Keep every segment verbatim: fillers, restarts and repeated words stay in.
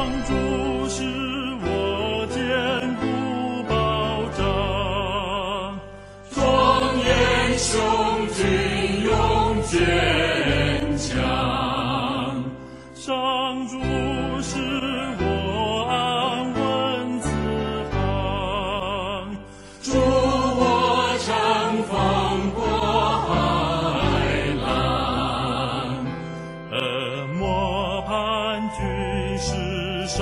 主是我坚固保障，庄严雄军勇坚强，上主是我安稳自防，助我乘风过海浪，恶魔盘踞世上，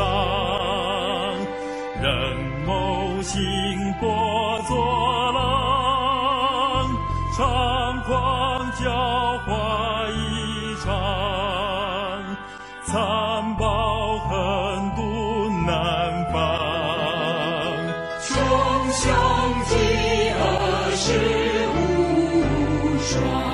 人谋行波作浪，猖狂狡猾异常，残暴狠毒难防，穷凶极恶是无双。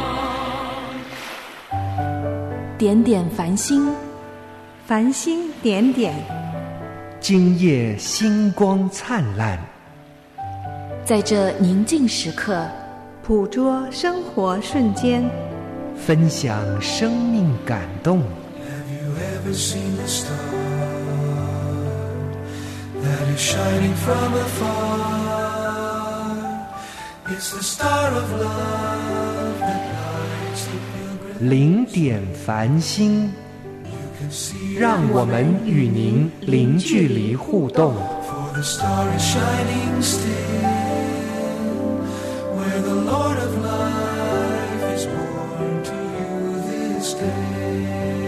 点点繁星， 繁星点点， 今夜星光灿烂。 在这宁静时刻， 捕捉生活瞬间， 分享生命感动。 Have you ever seen a star that is shining from afar? It's the star of love that lights the pilgrim. 零点繁星，让我们与您零距离互动。 For the star is shining still, where the Lord of life is born to you this day.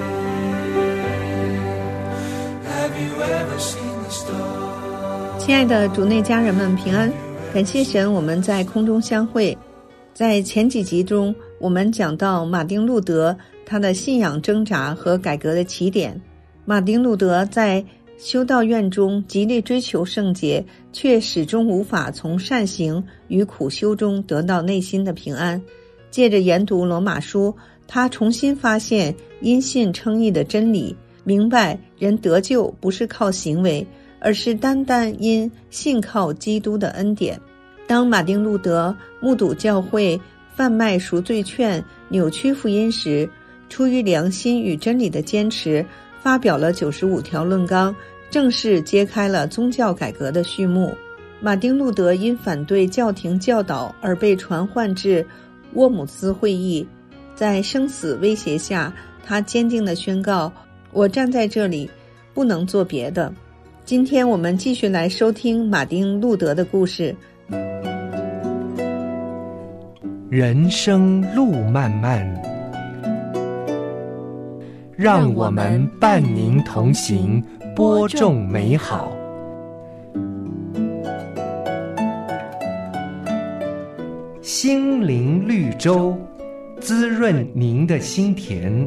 Have you ever seen the star? 亲爱的主内家人们平安，感谢神，我们在空中相会。在前几集中，我们讲到马丁路德他的信仰挣扎和改革的起点。马丁路德在修道院中极力追求圣洁，却始终无法从善行与苦修中得到内心的平安。借着研读罗马书，他重新发现因信称义的真理，明白人得救不是靠行为，而是单单因信靠基督的恩典。当马丁路德目睹教会贩卖赎罪券、扭曲福音时，出于良心与真理的坚持，发表了九十五条论纲，正式揭开了宗教改革的序幕。马丁路德因反对教廷教导而被传唤至沃姆斯会议，在生死威胁下，他坚定地宣告：我站在这里，不能做别的。今天我们继续来收听马丁路德的故事。 人生路漫漫，让我们伴您同行，播种美好。心灵绿洲，滋润您的心田。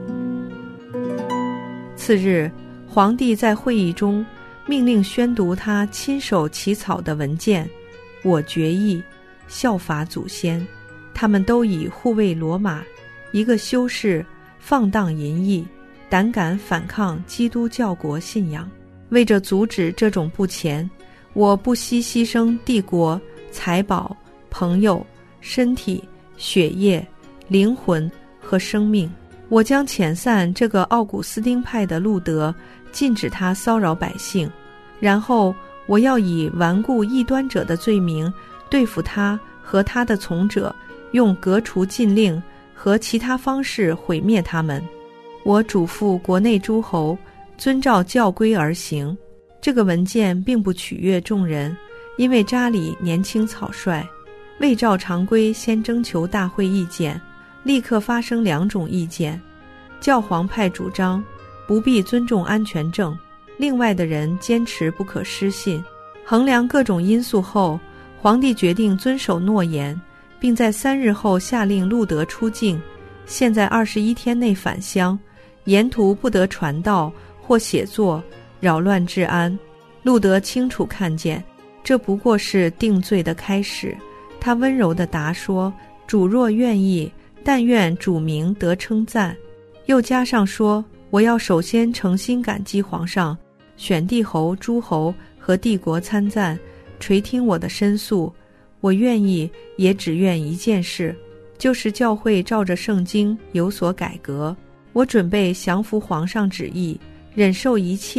次日，皇帝在会议中命令宣读他亲手起草的文件，我决议效法祖先，他们都以护卫罗马，一个修士放荡淫逸，胆敢反抗基督教国信仰。为着阻止这种不前，我不惜牺牲帝国、财宝、朋友、身体、血液、灵魂和生命。我将遣散这个奥古斯丁派的路德，禁止他骚扰百姓，然后我要以顽固异端者的罪名对付他和他的从者，用革除禁令和其他方式毁灭他们。我嘱咐国内诸侯遵照教规而行。这个文件并不取悦众人，因为查理年轻草率，未照常规先征求大会意见，立刻发生两种意见。教皇派主张不必尊重安全证，另外的人坚持不可失信。衡量各种因素后，皇帝决定遵守诺言，并在三日后下令路德出境，现在二十一天内返乡，沿途不得传道或写作，扰乱治安。路德清楚看见，这不过是定罪的开始。他温柔地答说：主若愿意，但愿主名得称赞。又加上说：我要首先诚心感激皇上，选帝侯、诸侯和帝国参赞，垂听我的申诉。我愿意，也只愿一件事，就是教会照着圣经有所改革。我准备降服皇上旨意，忍受一切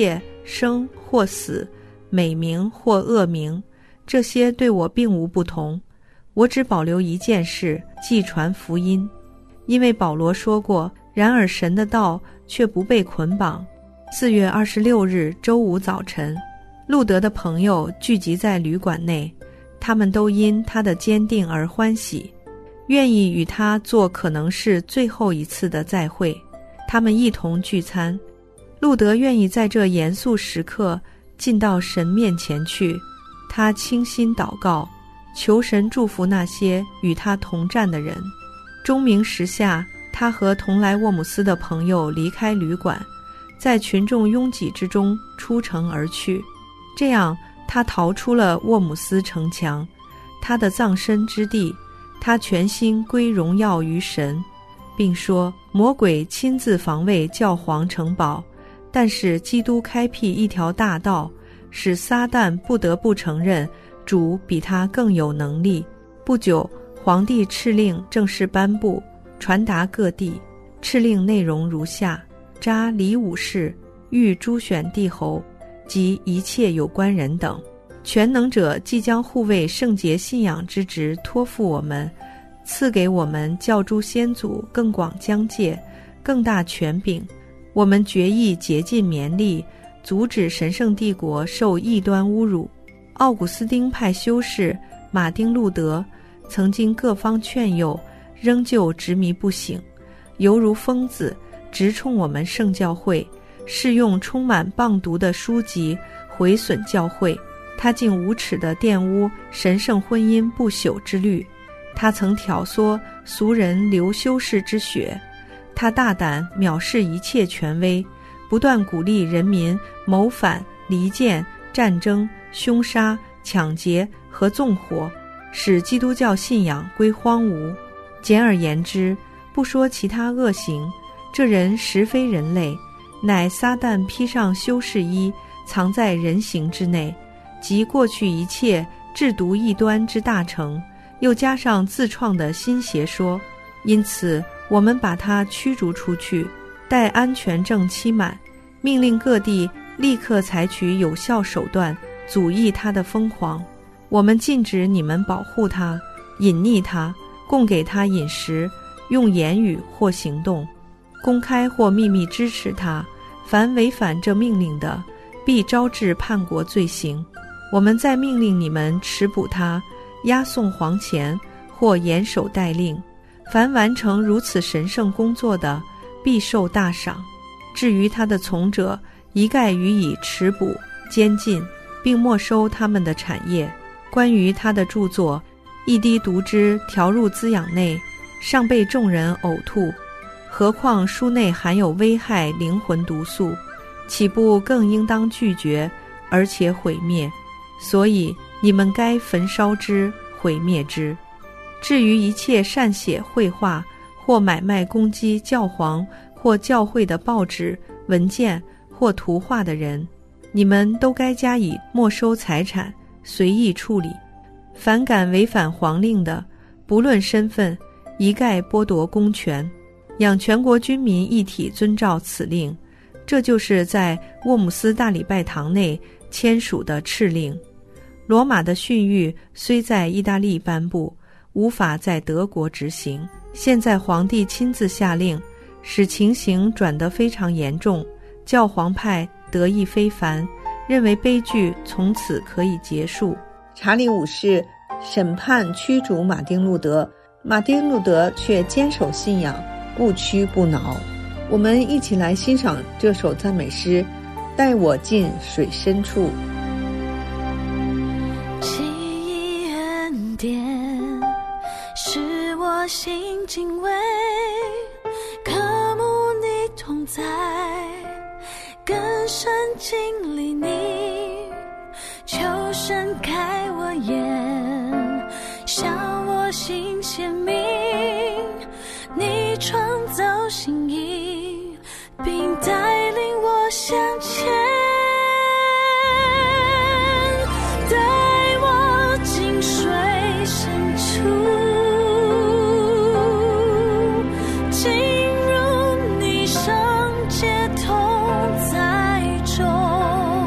生或死，美名或恶名，这些对我并无不同。我只保留一件事，即传福音。因为保罗说过，然而神的道却不被捆绑。四月二十六日周五早晨，路德的朋友聚集在旅馆内，他们都因他的坚定而欢喜，愿意与他做可能是最后一次的再会。他们一同聚餐，路德愿意在这严肃时刻进到神面前去，他倾心祷告，求神祝福那些与他同站的人。钟鸣时下，他和同来沃姆斯的朋友离开旅馆，在群众拥挤之中出城而去。这样他逃出了沃姆斯城墙，他的葬身之地，他全心归荣耀于神，并说魔鬼亲自防卫教皇城堡，但是基督开辟一条大道，使撒旦不得不承认主比他更有能力。不久，皇帝敕令正式颁布，传达各地。敕令内容如下：扎李武士，欲诸选帝侯及一切有关人等，全能者即将护卫圣洁信仰之职托付我们，赐给我们较诸先祖更广疆界，更大权柄。我们决意竭尽绵力，阻止神圣帝国受异端侮辱。奥古斯丁派修士马丁路德曾经各方劝诱，仍旧执迷不醒，犹如疯子，直冲我们圣教会，是用充满谤毒的书籍毁损教会。他竟无耻地玷污神圣婚姻不朽之律，他曾挑唆俗人流修士之血，他大胆藐视一切权威，不断鼓励人民谋反、离间、战争、凶杀、抢劫和纵火，使基督教信仰归荒芜。简而言之，不说其他恶行，这人实非人类，乃撒旦披上修士衣，藏在人形之内，即过去一切制毒异端之大成，又加上自创的新邪说。因此我们把他驱逐出去，待安全证期满，命令各地立刻采取有效手段阻抑他的疯狂。我们禁止你们保护他，隐匿他，供给他饮食，用言语或行动，公开或秘密支持他。凡违反这命令的，必招致叛国罪行。我们再命令你们持捕他，押送皇前，或严守待令。凡完成如此神圣工作的，必受大赏。至于他的从者，一概予以持捕、监禁，并没收他们的产业。关于他的著作，一滴毒汁调入滋养内，尚被众人呕吐，何况书内含有危害灵魂毒素，岂不更应当拒绝，而且毁灭？所以你们该焚烧之，毁灭之。至于一切善写绘画或买卖攻击教皇或教会的报纸、文件或图画的人，你们都该加以没收财产，随意处理。凡敢违反皇令的，不论身份，一概剥夺公权，养全国军民一体遵照此令。这就是在沃姆斯大礼拜堂内签署的敕令。罗马的训谕虽在意大利颁布，无法在德国执行。现在皇帝亲自下令，使情形转得非常严重，教皇派得意非凡，认为悲剧从此可以结束。 查理五世审判驱逐马丁路德，马丁路德却坚守信仰，不屈不挠。我们一起来欣赏这首赞美诗，带我进水深处。 奇异恩典使我心敬畏，渴慕你同在，更深经历你，求神开我眼，向我心显明，你创造心意，并带领我向前，带我进水深处，进入你圣洁同在中，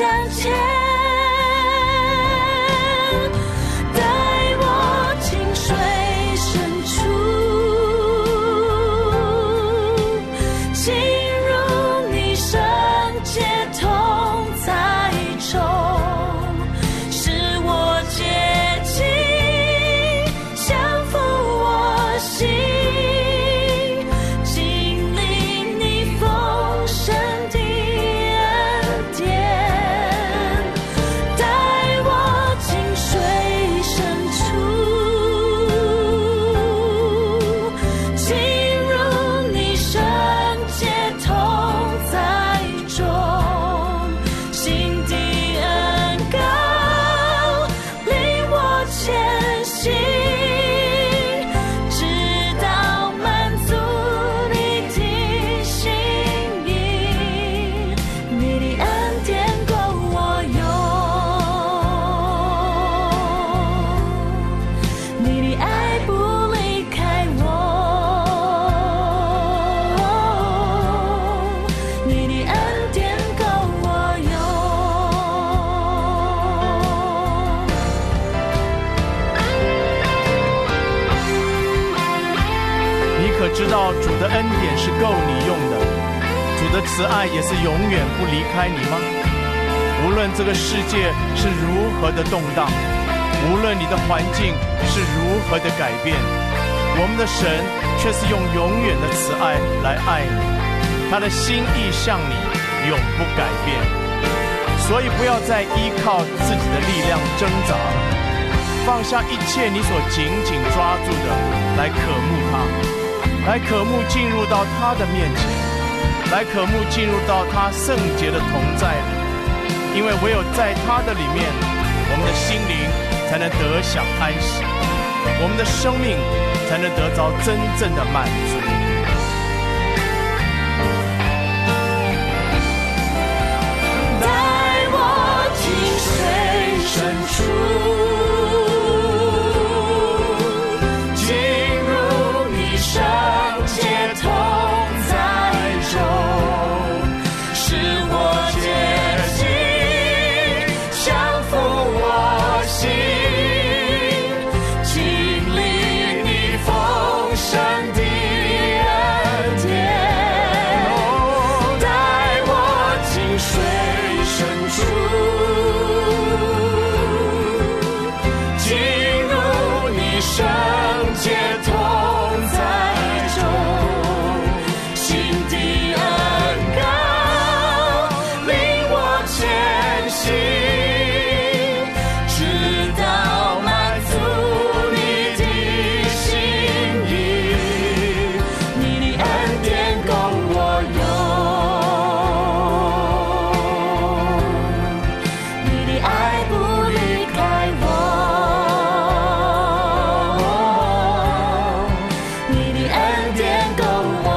向前，带我进水深处，进入你圣洁同在中，使我洁净，降服我心，经历你丰盛的恩典，带我进水深处，进入你圣洁同在中，心的恩膏领我前行，直到满足你的心意，你的恩典够我用，你的爱不离开我，你的恩典够我用。 你可知道主的恩典是够你用的，主的慈爱也是永远不离开你吗？无论这个世界是如何的动荡，无论你的环境是如何的改变，我们的神却是用永远的慈爱来爱你，他的心意向你永不改变。所以不要再依靠自己的力量挣扎了，放下一切你所紧紧抓住的，来渴慕他，来渴慕进入到他的面前，来渴慕进入到他圣洁的同在里，因为唯有在他的里面，我们的心灵才能得享安息，我们的生命才能得着真正的满足。 带我进水深处，进入你圣洁同在中，使我洁净，降服我心，经历你丰盛的恩典，带我进水深处，进入你圣洁同在中，心的恩膏领我前行，直到满足你的心意，你的恩典够我用，你的爱不离开我，你的恩典够我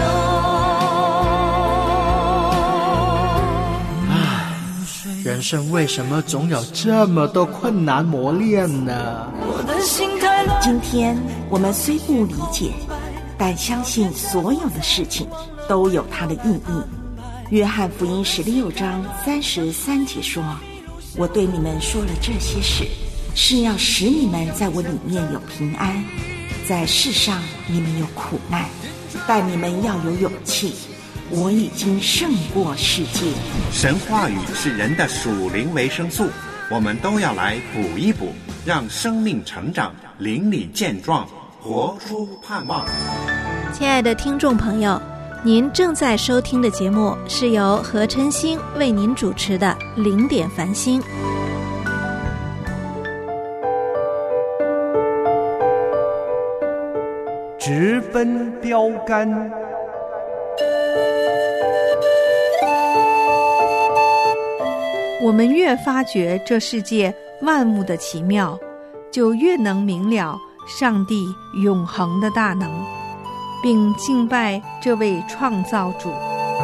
用。 人生为什么总有这么多困难磨练呢？ 我的心太乱。 今天我们虽不理解，但相信所有的事情都有它的意义。约翰福音十六章三十三节说：“我对你们说了这些事，是要使你们在我里面有平安。在世上你们有苦难，但你们要有勇气。我已经胜过世界。” 神话语是人的属灵维生素，我们都要来补一补，让生命成长，灵里健壮，活出盼望。 亲爱的听众朋友，您正在收听的节目是由何琛星为您主持的零点繁星。 直奔标杆。 我们越发觉这世界万物的奇妙，就越能明了上帝永恒的大能，并敬拜这位创造主。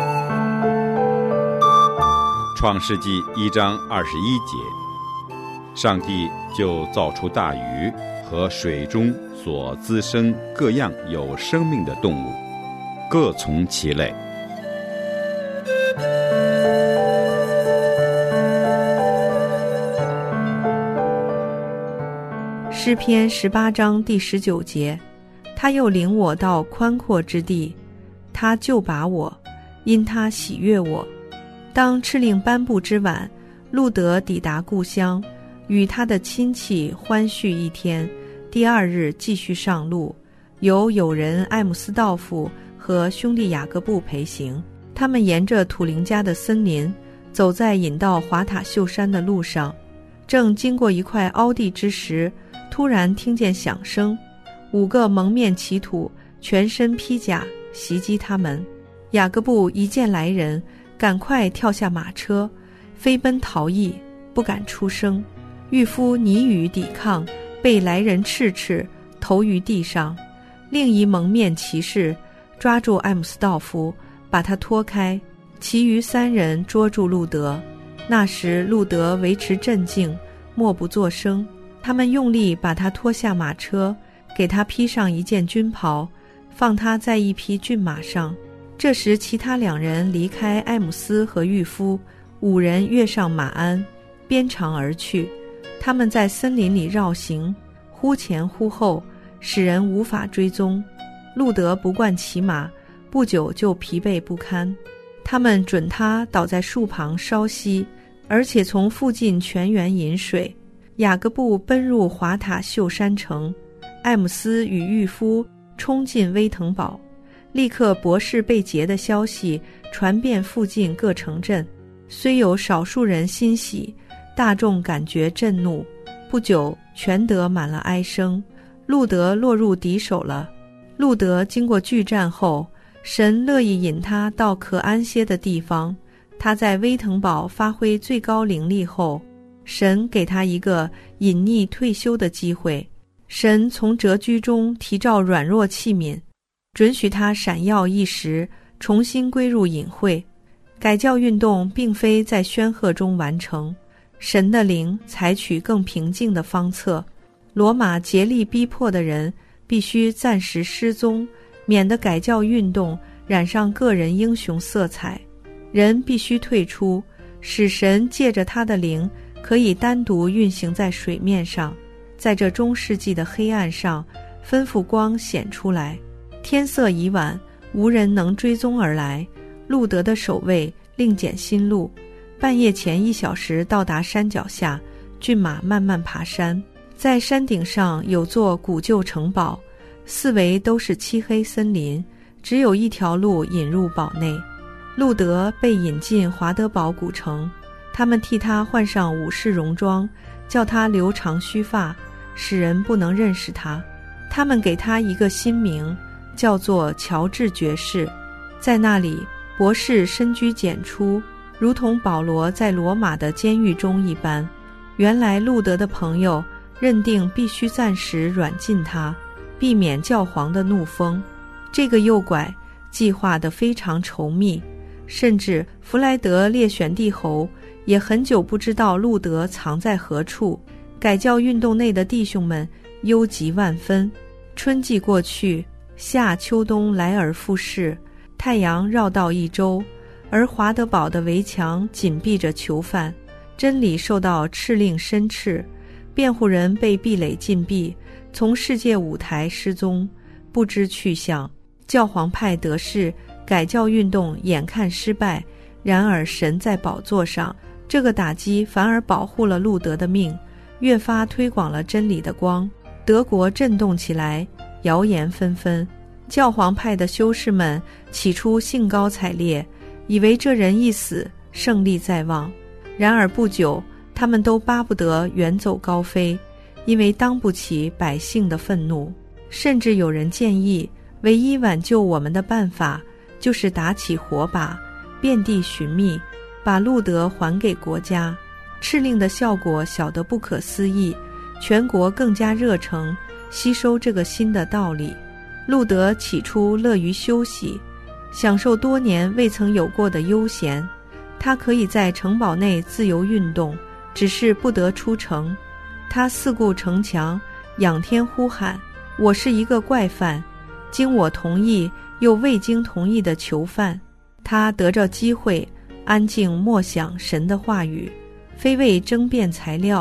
创世纪一章二十一节，上帝就造出大鱼和水中所滋生各样有生命的动物，各从其类。 诗篇十八章第十九节，他又领我到宽阔之地，他救拔我，因他喜悦我。当敕令颁布之晚，路德抵达故乡，与他的亲戚欢叙一天，第二日继续上路，由友人艾姆斯道夫和兄弟雅各布陪行。他们沿着土灵家的森林，走在引到华塔秀山的路上，正经过一块凹地之时，突然听见响声，五个蒙面骑土全身披甲袭击他们。雅各布一见来人，赶快跳下马车，飞奔逃逸，不敢出声。渔夫拟语抵抗，被来人斥斥，投于地上。另一蒙面骑士抓住艾姆斯道夫，把他拖开，其余三人捉住路德。那时路德维持镇静，默不作声。他们用力把他拖下马车，给他披上一件军袍，放他在一匹骏马上。这时其他两人离开艾姆斯和渔夫，五人跃上马鞍，鞭长而去。他们在森林里绕行，忽前忽后，使人无法追踪。路德不惯骑马，不久就疲惫不堪。他们准他倒在树旁稍息，而且从附近泉源饮水。雅各布奔入华塔秀山城，艾姆斯与渔夫冲进威腾堡，立刻博士被劫的消息传遍附近各城镇。虽有少数人欣喜，大众感觉震怒。不久全德满了哀声，路德落入敌手了。路德经过巨战后，神乐意引他到可安歇的地方。他在威腾堡发挥最高灵力后，神给他一个隐匿退休的机会。神从谪居中提召软弱器皿，准许他闪耀一时，重新归入隐晦。改教运动并非在宣赫中完成，神的灵采取更平静的方策。罗马竭力逼迫的人必须暂时失踪，免得改教运动染上个人英雄色彩。人必须退出，使神借着他的灵可以单独运行在水面上，在这中世纪的黑暗上吩咐光显出来。天色已晚，无人能追踪而来。路德的守卫另捡新路，半夜前一小时到达山脚下，骏马慢慢爬山。在山顶上有座古旧城堡，四围都是漆黑森林，只有一条路引入堡内。路德被引进华德堡古城，他们替他换上武士戎装，叫他留长须发，使人不能认识他。他们给他一个新名，叫做乔治爵士。在那里，博士深居简出，如同保罗在罗马的监狱中一般。原来路德的朋友认定必须暂时软禁他，避免教皇的怒风。这个诱拐计划得非常稠密，甚至弗莱德列选帝侯也很久不知道路德藏在何处。改教运动内的弟兄们忧急万分。春季过去，夏秋冬来而复逝，太阳绕道一周，而华德堡的围墙紧闭着囚犯，真理受到敕令申斥，辩护人被壁垒禁闭，从世界舞台失踪，不知去向。教皇派得势，改教运动眼看失败，然而神在宝座上，这个打击反而保护了路德的命，越发推广了真理的光。德国震动起来，谣言纷纷。教皇派的修士们起初兴高采烈，以为这人一死，胜利在望。然而不久，他们都巴不得远走高飞，因为当不起百姓的愤怒。甚至有人建议，唯一挽救我们的办法就是打起火把，遍地寻觅，把路德还给国家。敕令的效果小得不可思议，全国更加热诚，吸收这个新的道理。路德起初乐于休息，享受多年未曾有过的悠闲。他可以在城堡内自由运动，只是不得出城。他四顾城墙，仰天呼喊：我是一个怪犯，经我同意又未经同意的囚犯。他得着机会，安静默想神的话语，非为争辩材料，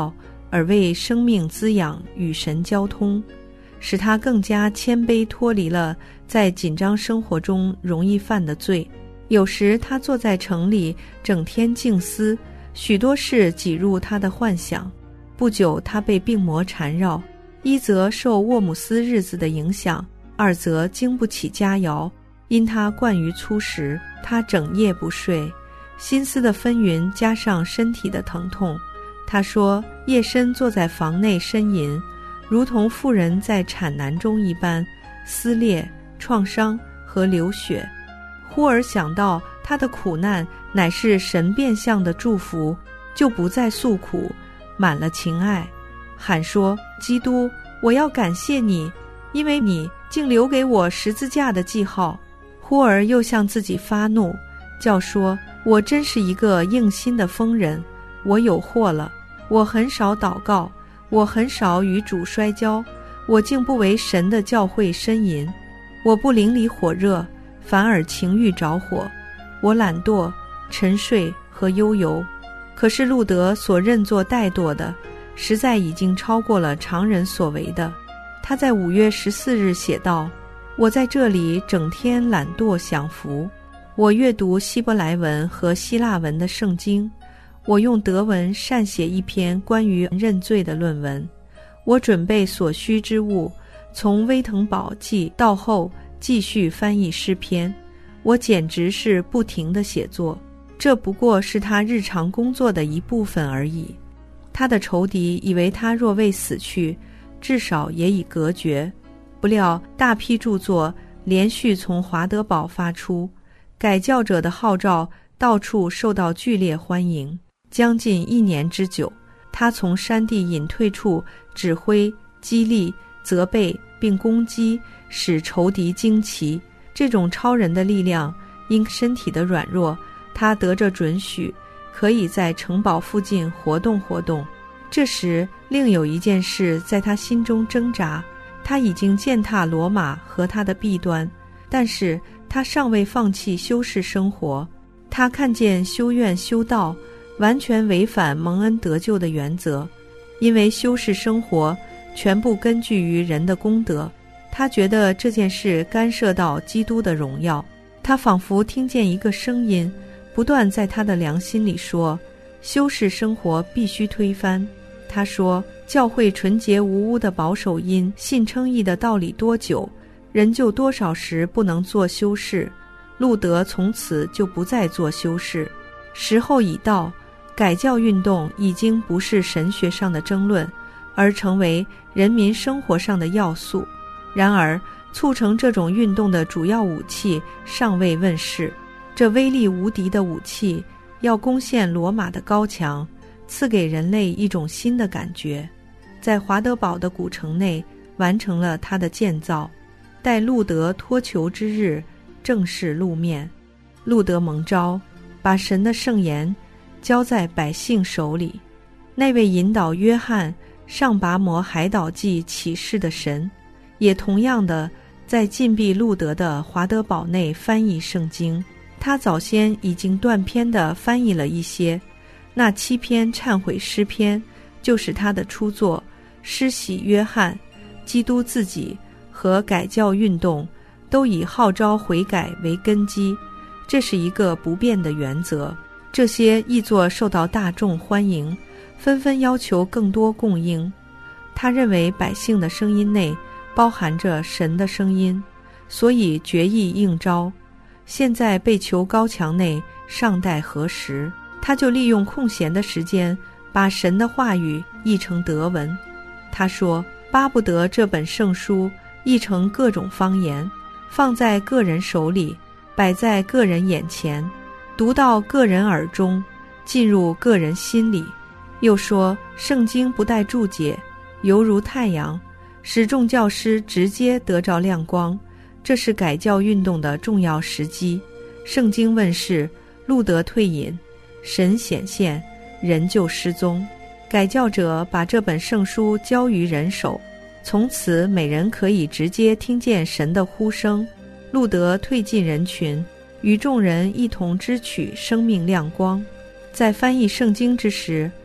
而为生命滋养与神交通，使他更加谦卑，脱离了在紧张生活中容易犯的罪。有时他坐在城里整天静思，许多事挤入他的幻想。不久他被病魔缠绕，一则受沃姆斯日子的影响，二则经不起佳肴。因他惯于粗食，他整夜不睡，心思的纷纭加上身体的疼痛。他说夜深坐在房内呻吟，如同妇人在产难中一般，撕裂、创伤和流血。忽而想到他的苦难乃是神变相的祝福，就不再诉苦，满了情爱，喊说：基督，我要感谢你，因为你竟留给我十字架的记号。忽而又向自己发怒，叫说：我真是一个硬心的疯人，我有祸了。我很少祷告，我很少与主摔跤，我竟不为神的教会呻吟。我不邻里火热，反而情欲着火。我懒惰、沉睡和悠游。可是路德所认作怠惰的，实在已经超过了常人所为的。他在五月十四日写道：我在这里整天懒惰享福。我阅读希伯来文和希腊文的圣经，我用德文善写一篇关于认罪的论文。我准备所需之物，从威腾堡记到后继续翻译诗篇。我简直是不停地写作，这不过是他日常工作的一部分而已。他的仇敌以为他若未死去，至少也已隔绝。不料大批著作连续从华德堡发出，改教者的号召到处受到剧烈欢迎。将近一年之久，他从山地隐退处指挥、激励、责备并攻击，使仇敌惊奇。这种超人的力量，因身体的软弱，他得着准许，可以在城堡附近活动活动。这时另有一件事在他心中挣扎，他已经践踏罗马和他的弊端，但是他尚未放弃修士生活。他看见修院修道完全违反蒙恩得救的原则，因为修士生活全部根据于人的功德。他觉得这件事干涉到基督的荣耀。他仿佛听见一个声音不断在他的良心里说：修士生活必须推翻。他说，教会纯洁无污的保守因信称义的道理多久，人就多少时不能做修士。路德从此就不再做修士。时候已到，改教运动已经不是神学上的争论，而成为人民生活上的要素。然而促成这种运动的主要武器尚未问世。这威力无敌的武器要攻陷罗马的高墙，赐给人类一种新的感觉。在华德堡的古城内完成了它的建造，待路德脱囚之日正式露面。路德蒙召，把神的圣言交在百姓手里。那位引导约翰上拔摩海岛记启示的神，也同样的在禁闭路德的华德堡内翻译圣经。他早先已经断篇地翻译了一些，那七篇忏悔诗篇就是他的初作。施洗约翰、基督自己和改教运动都以号召悔改为根基，这是一个不变的原则。这些译作受到大众欢迎，纷纷要求更多供应。他认为百姓的声音内包含着神的声音，所以决意应召。现在被囚高墙内尚待何时，他就利用空闲的时间把神的话语译成德文。他说，巴不得这本圣书译成各种方言，放在个人手里，摆在个人眼前，读到个人耳中，进入个人心里。又说，圣经不带注解，犹如太阳，使众教师直接得着亮光。这是改教运动的重要时机。圣经问世，路德退隐，神显现，人就失踪。改教者把这本圣书交于人手，从此每人可以直接听见神的呼声。路德退进人群，与众人一同支取生命亮光。在翻译圣经之时，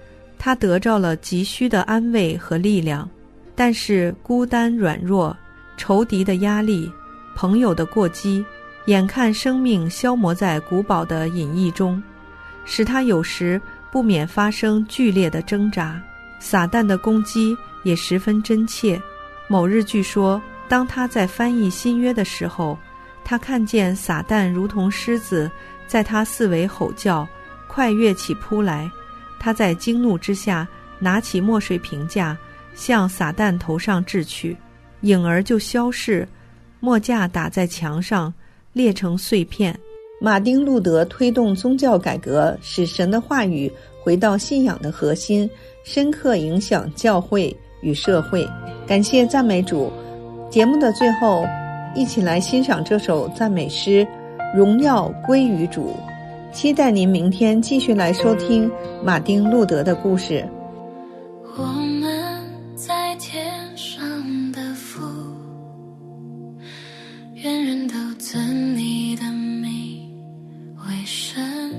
他得着了急需的安慰和力量，但是孤单软弱、仇敌的压力、朋友的过激，眼看生命消磨在古堡的隐逸中，使他有时不免发生剧烈的挣扎。撒旦的攻击也十分真切。某日据说，当他在翻译新约的时候，他看见撒旦如同狮子在他四围吼叫，快跃起扑来。他在惊怒之下拿起墨水瓶架向撒旦头上掷去，影儿就消逝，墨架打在墙上裂成碎片。 马丁路德推动宗教改革，使神的话语回到信仰的核心，深刻影响教会与社会。感谢赞美主。节目的最后，一起来欣赏这首赞美诗《荣耀归于主》。期待您明天继续来收听马丁路德的故事。 我们在天上的父，愿人都尊你的名为圣，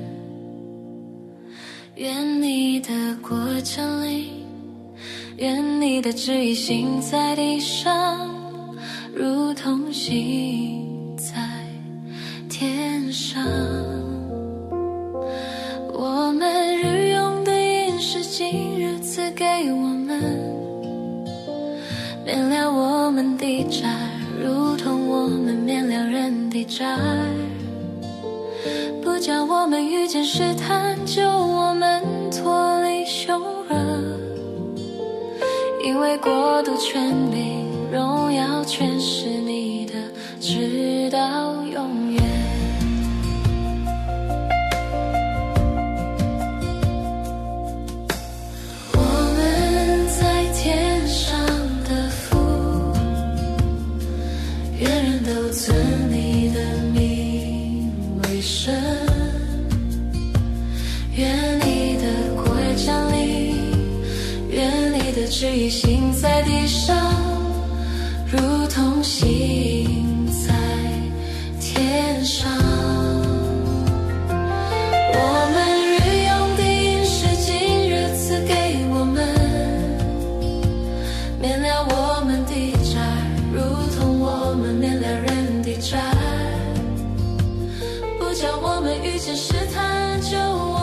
愿你的国降临，愿你的旨意行在地上，如同行在天上。我们日用的饮食今日赐给我们，免了我们的债，如同我们免了人的债，不叫我们遇见试探，救我们脱离凶恶，因为国度权柄荣耀全是你的，直到永远。我们在天上的父，愿人都尊你的名为圣，愿你的国降临，愿你的旨意行在地上，如同行在天上。我们日用的饮食今日赐给我们，免了我们的债，如同我们免了人的债，不叫我们遇见试探，救我